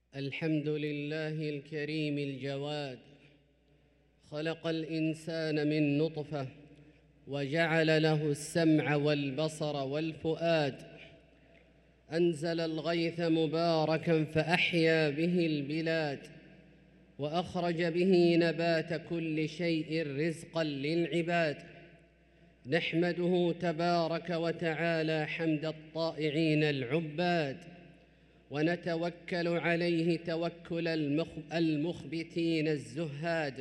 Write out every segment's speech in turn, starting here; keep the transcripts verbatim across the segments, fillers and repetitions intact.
الحمد لله الكريم الجواد، خلق الإنسان من نطفة وجعل له السمع والبصر والفؤاد، أنزل الغيث مباركاً فأحيا به البلاد، وأخرج به نبات كل شيء رزقاً للعباد. نحمده تبارك وتعالى حمد الطائعين العباد، ونتوكل عليه توكل المخبتين الزهاد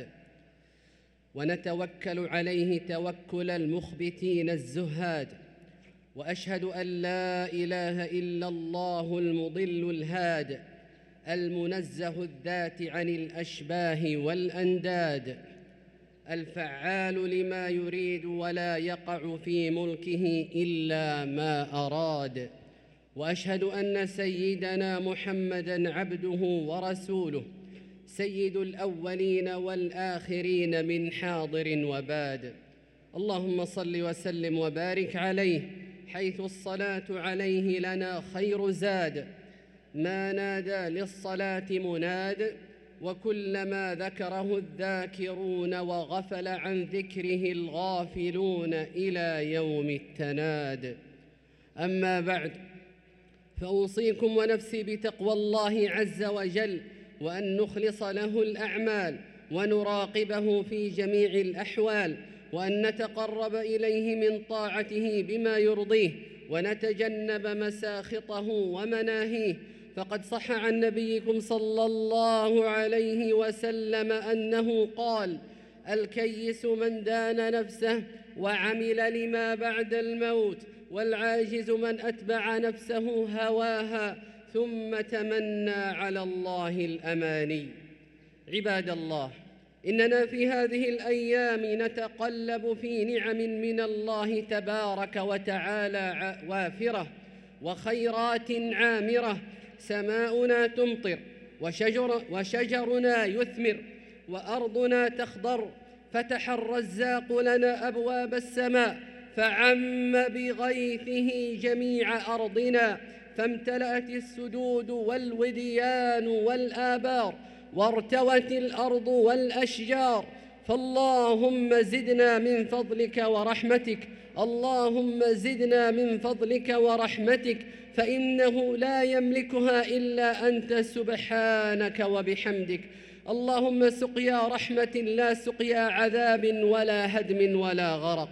ونتوكل عليه توكل المخبتين الزهاد وأشهد أن لا إله إلا الله المضل الهاد، المنزه الذات عن الأشباه والأنداد، الفعال لما يريد ولا يقع في ملكه إلا ما أراد. وأشهد أن سيدنا محمدًا عبده ورسوله، سيد الأولين والآخرين من حاضر وباد. اللهم صل وسلم وبارك عليه، حيث الصلاة عليه لنا خير زاد. ما نادى للصلاة مناد، وكلما ذكره الذاكرون وغفل عن ذكره الغافلون إلى يوم التناد. أما بعد، فأوصيكم ونفسي بتقوى الله عز وجل، وأن نخلص له الأعمال ونراقبه في جميع الأحوال، وأن نتقرب إليه من طاعته بما يرضيه، ونتجنب مساخطه ومناهيه. فقد صح عن نبيكم صلى الله عليه وسلم أنه قال: الكيس من دان نفسه وعمل لما بعد الموت، والعاجز من أتبع نفسه هواها ثم تمنى على الله الأماني. عباد الله، إننا في هذه الأيام نتقلب في نعم من الله تبارك وتعالى وافرة، وخيرات عامرة. سماؤنا تمطر، وشجر وشجرنا يثمر، وأرضنا تخضر. فتح الرزاق لنا أبواب السماء، فعم بغيثه جميع أرضنا، فامتلأت السدود والوديان والآبار، وارتوت الأرض والأشجار. فاللهم زدنا من فضلك ورحمتك، اللهم زدنا من فضلك ورحمتك، فإنه لا يملكها إلا أنت سبحانك وبحمدك. اللهم سقيا رحمة لا سقيا عذاب ولا هدم ولا غرق.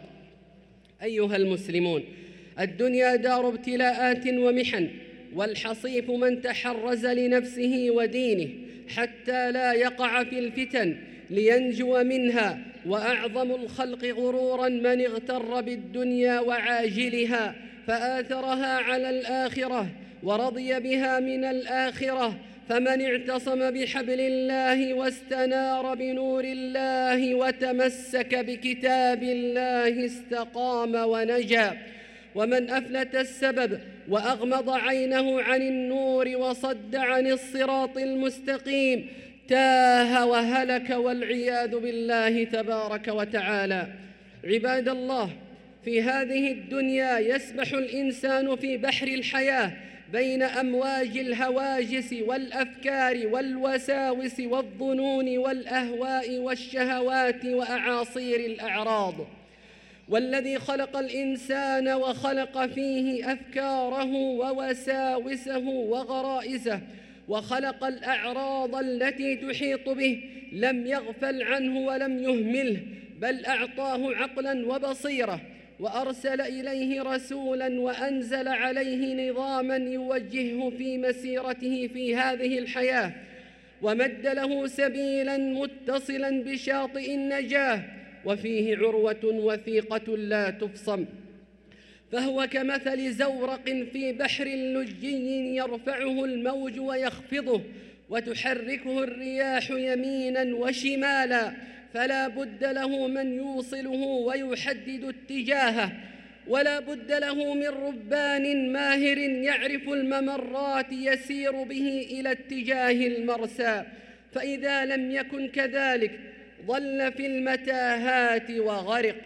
أيها المسلمون، الدنيا دار ابتلاءات ومحن، والحصيف من تحرز لنفسه ودينه حتى لا يقع في الفتن لينجو منها. وأعظم الخلق غرورا من اغتر بالدنيا وعاجلها فآثرها على الآخرة ورضي بها من الآخرة. فمن اعتصم بحبل الله واستنار بنور الله وتمسك بكتاب الله استقام ونجا. ومن أفلت السبب وأغمض عينه عن النور وصد عن الصراط المستقيم تاه وهلك، والعياذ بالله تبارك وتعالى. عباد الله، في هذه الدنيا يسبح الإنسان في بحر الحياة بين أمواج الهواجس والأفكار والوساوس والظنون والأهواء والشهوات وأعاصير الأعراض. والذي خلق الإنسان وخلق فيه أفكاره ووساوسه وغرائزه، وخلق الأعراض التي تحيط به، لم يغفل عنه ولم يهمله، بل أعطاه عقلاً وبصيرة، وأرسل إليه رسولاً، وأنزل عليه نظاماً يوجهه في مسيرته في هذه الحياة، ومد له سبيلاً متصلاً بشاطئ النجاة، وفيه عروة وثيقة لا تفصم. فهو كمثل زورق في بحر لجي يرفعه الموج ويخفضه، وتحركه الرياح يميناً وشمالاً، فلا بد له من يوصله ويحدد اتجاهه، ولا بد له من ربان ماهر يعرف الممرات يسير به إلى اتجاه المرسى. فإذا لم يكن كذلك ضل في المتاهات وغرق.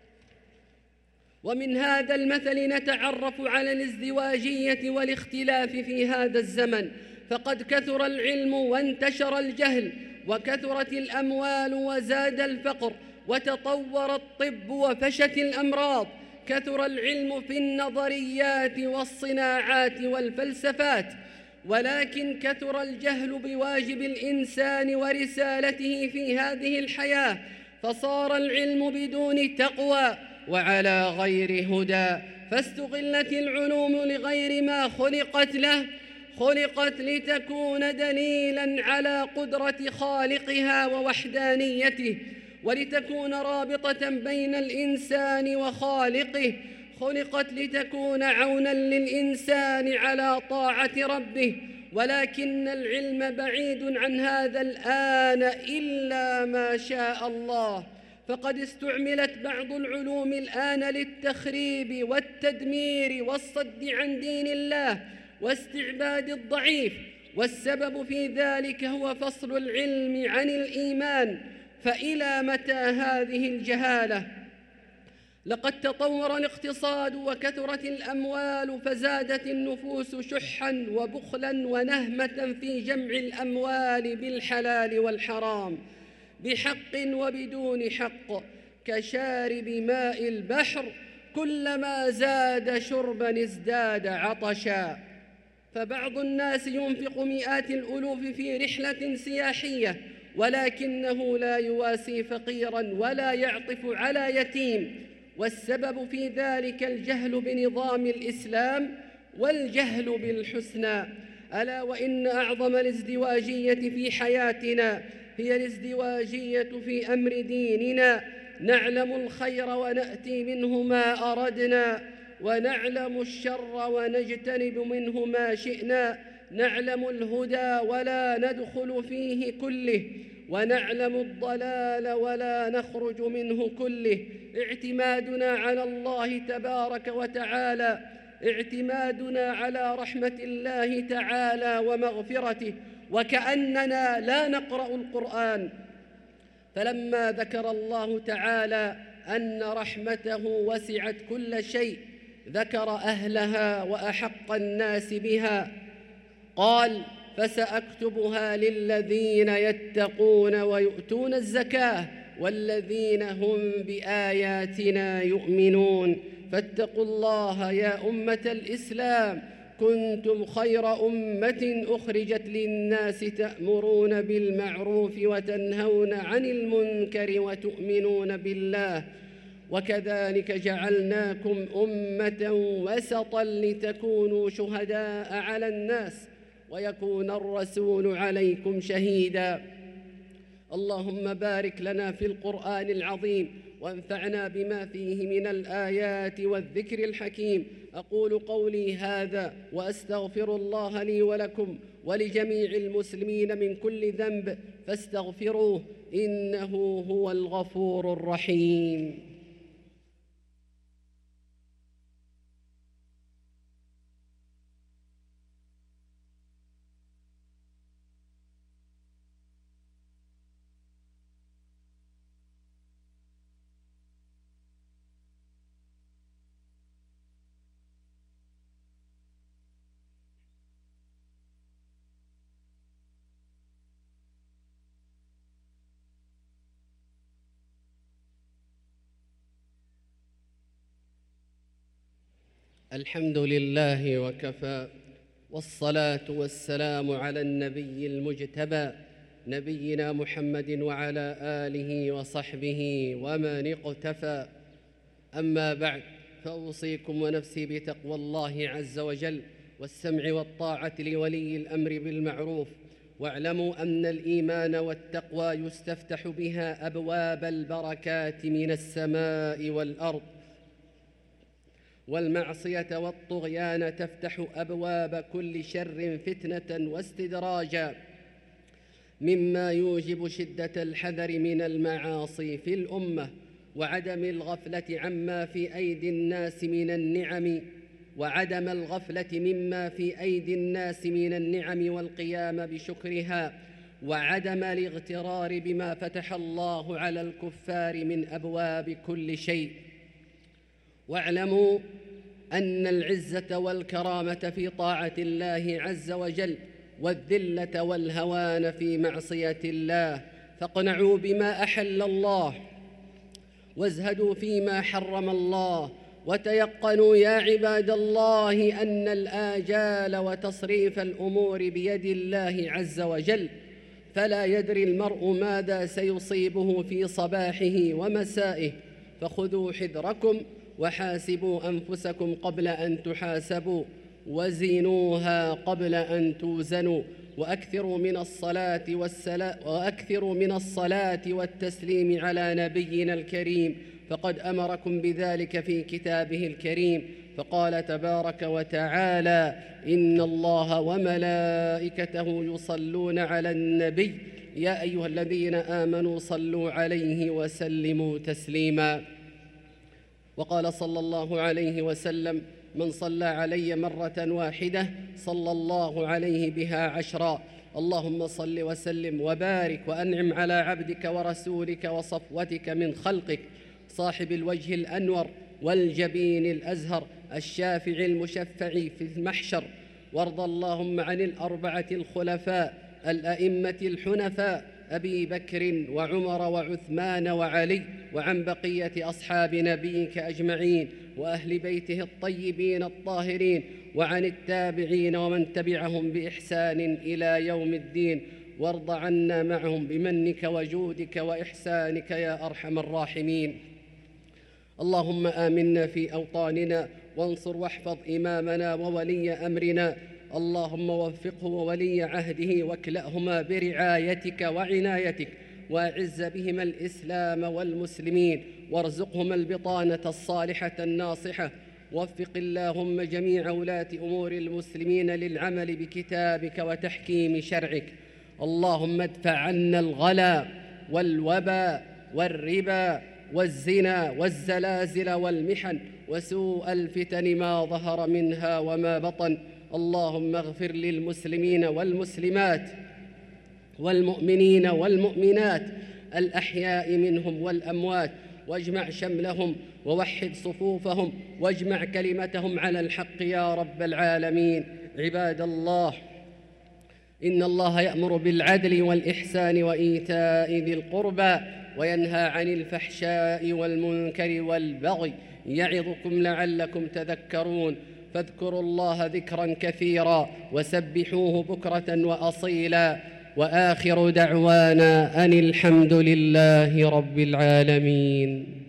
ومن هذا المثل نتعرف على الازدواجية والاختلاف في هذا الزمن. فقد كثر العلم وانتشر الجهل، وكثرت الأموال وزاد الفقر، وتطور الطب وفشت الأمراض. كثر العلم في النظريات والصناعات والفلسفات، ولكن كثر الجهل بواجب الإنسان ورسالته في هذه الحياة، فصار العلم بدون تقوى وعلى غير هدى، فاستغلت العلوم لغير ما خلقت له. خلقت لتكون دليلاً على قدرة خالقها ووحدانيته، ولتكون رابطة بين الإنسان وخالقه. خلقت لتكون عوناً للإنسان على طاعة ربه، ولكن العلم بعيد عن هذا الآن إلا ما شاء الله، فقد استعملت بعض العلوم الآن للتخريب والتدمير والصد عن دين الله واستعباد الضعيف، والسبب في ذلك هو فصل العلم عن الإيمان. فإلى متى هذه الجهالة؟ لقد تطور الاقتصاد وكثرت الأموال، فزادت النفوس شحاً وبخلاً ونهمة في جمع الأموال بالحلال والحرام، بحق وبدون حق، كشارب ماء البحر، كلما زاد شرباً ازداد عطشاً. فبعض الناس ينفق مئات الألوف في رحلة سياحية، ولكنه لا يواسي فقيراً ولا يعطف على يتيم، والسبب في ذلك الجهل بنظام الإسلام والجهل بالحسنى. ألا وإن أعظم الازدواجية في حياتنا هي الازدواجية في أمر ديننا. نعلم الخير ونأتي منه ما أردنا، ونعلم الشر ونجتنب منه ما شئنا. نعلم الهدى ولا ندخل فيه كله، ونعلم الضلال ولا نخرج منه كله. اعتمادنا على الله تبارك وتعالى، اعتمادنا على رحمة الله تعالى ومغفرته، وكأننا لا نقرأ القرآن. فلما ذكر الله تعالى أن رحمته وسعت كل شيء، ذكر أهلها وأحق الناس بها، قال: فسأكتبها للذين يتقون ويؤتون الزكاة والذين هم بآياتنا يؤمنون. فاتقوا الله يا أمة الإسلام، كنتم خير أمة أخرجت للناس، تأمرون بالمعروف وتنهون عن المنكر وتؤمنون بالله، وكذلك جعلناكم أمة وسطاً لتكونوا شهداء على الناس ويكون الرسول عليكم شهيداً. اللهم بارك لنا في القرآن العظيم، وانفعنا بما فيه من الآيات والذكر الحكيم. أقول قولي هذا وأستغفر الله لي ولكم ولجميع المسلمين من كل ذنب، فاستغفروه إنه هو الغفور الرحيم. الحمد لله وكفى، والصلاة والسلام على النبي المجتبى نبينا محمد وعلى آله وصحبه ومن اقتفى. أما بعد، فأوصيكم ونفسي بتقوى الله عز وجل والسمع والطاعة لولي الأمر بالمعروف. واعلموا أن الإيمان والتقوى يستفتح بها أبواب البركات من السماء والأرض، والمعصية والطغيان تفتح أبواب كل شر فتنة واستدراجا، مما يوجب شدة الحذر من المعاصي في الأمة، وعدم الغفلة عما في أيدي الناس من النعم وعدم الغفلة مما في أيدي الناس من النعم والقيام بشكرها، وعدم الاغترار بما فتح الله على الكفار من أبواب كل شيء. واعلموا أن العزة والكرامة في طاعة الله عز وجل، والذلة والهوان في معصية الله، فاقنعوا بما أحل الله وازهدوا فيما حرم الله، وتيقنوا يا عباد الله أن الآجال وتصريف الأمور بيد الله عز وجل، فلا يدري المرء ماذا سيصيبه في صباحه ومسائه، فخذوا حذركم وحاسبوا أنفسكم قبل أن تحاسبوا، وزنوها قبل أن توزنوا، وأكثروا من الصلاة والسلام وأكثروا من الصلاة والتسليم على نبينا الكريم، فقد أمركم بذلك في كتابه الكريم، فقال تبارك وتعالى: إن الله وملائكته يصلون على النبي يا أيها الذين آمنوا صلوا عليه وسلموا تسليما. وقال صلى الله عليه وسلم: من صلى علي مرة واحدة صلى الله عليه بها عشرا. اللهم صل وسلم وبارك وأنعم على عبدك ورسولك وصفوتك من خلقك، صاحب الوجه الأنور والجبين الأزهر، الشافع المشفع في المحشر، وارض اللهم عن الأربعة الخلفاء الأئمة الحنفاء أبي بكر وعمر وعثمان وعلي، وعن بقية أصحاب نبيك أجمعين وأهل بيته الطيبين الطاهرين، وعن التابعين ومن تبعهم بإحسان إلى يوم الدين، وارض عنا معهم بمنك وجودك وإحسانك يا أرحم الراحمين. اللهم آمنا في أوطاننا، وانصر واحفظ إمامنا وولي أمرنا، اللهم وفقه وولي عهده واكلأهما برعايتك وعنايتك، وأعز بهما الإسلام والمسلمين، وارزقهما البطانة الصالحة الناصحة. وفق اللهم جميع ولاة أمور المسلمين للعمل بكتابك وتحكيم شرعك. اللهم ادفع عنا الغلا والوباء والربا والزنا والزلازل والمحن وسوء الفتن ما ظهر منها وما بطن. اللهم اغفر للمسلمين والمسلمات والمؤمنين والمؤمنات الأحياء منهم والأموات، واجمع شملهم ووحد صفوفهم، واجمع كلمتهم على الحق يا رب العالمين. عباد الله، إن الله يأمر بالعدل والإحسان وإيتاء ذي القربى، وينهى عن الفحشاء والمنكر والبغي، يعظكم لعلكم تذكرون. فاذكروا الله ذكرا كثيرا وسبحوه بكرة وأصيلا، وآخر دعوانا أن الحمد لله رب العالمين.